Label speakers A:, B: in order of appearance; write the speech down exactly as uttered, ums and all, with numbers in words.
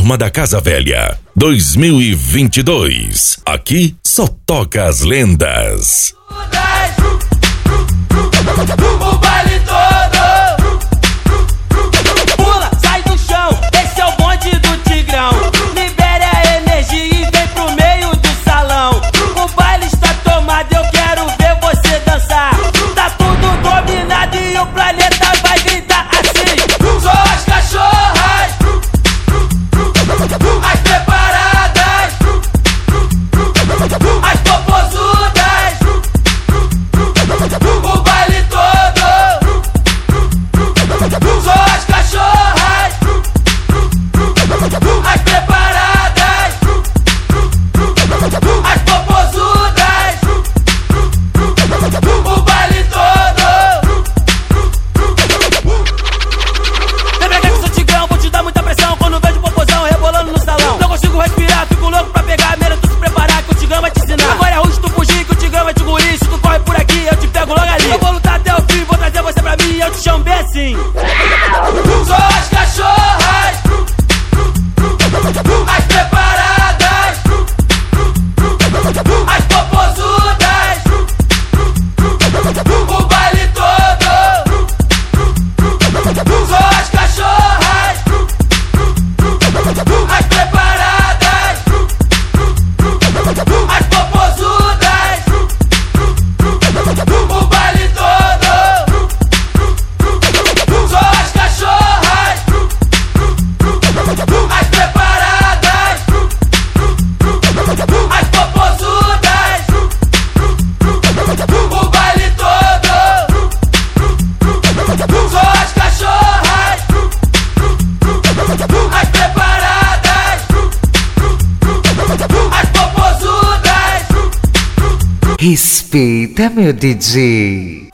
A: Reforma da Casa Velha dois mil e vinte e dois. Aqui só toca as lendas.
B: O baile todo pula, sai do chão, esse é o bonde do Tigrão. Libere a energia e vem pro meio do salão. O baile está tomado, eu quero ver você dançar. Tá tudo combinado e o planeta vai gritar assim: só as cachorras, as preparadas, as popozudas. O baile todo, só as cachorras, as preparadas, as popozudas. O baile todo. Lembra que eu sou Tigrão, vou te dar muita pressão quando vejo popozão rebolando no salão. Não consigo respirar, fico louco pra pegar a mira, tu se preparar que o Tigrão vai te ensinar. Agora é ruim se tu fugir que o Tigrão vai te engolir. Se tu corre por aqui, eu te pego logo ali. Eu vou lutar até o fim, vou trazer você pra mim e eu te chamo bem assim. Só as cachorras, as preparadas, as popozudas. O baile todo, só as cachorras, as preparadas, as popozudas. O baile todo, só as cachorras, as preparadas, as popozudas. O baile todo, só as cachorras, as preparadas, as popozudas.
C: Respeita, meu D J.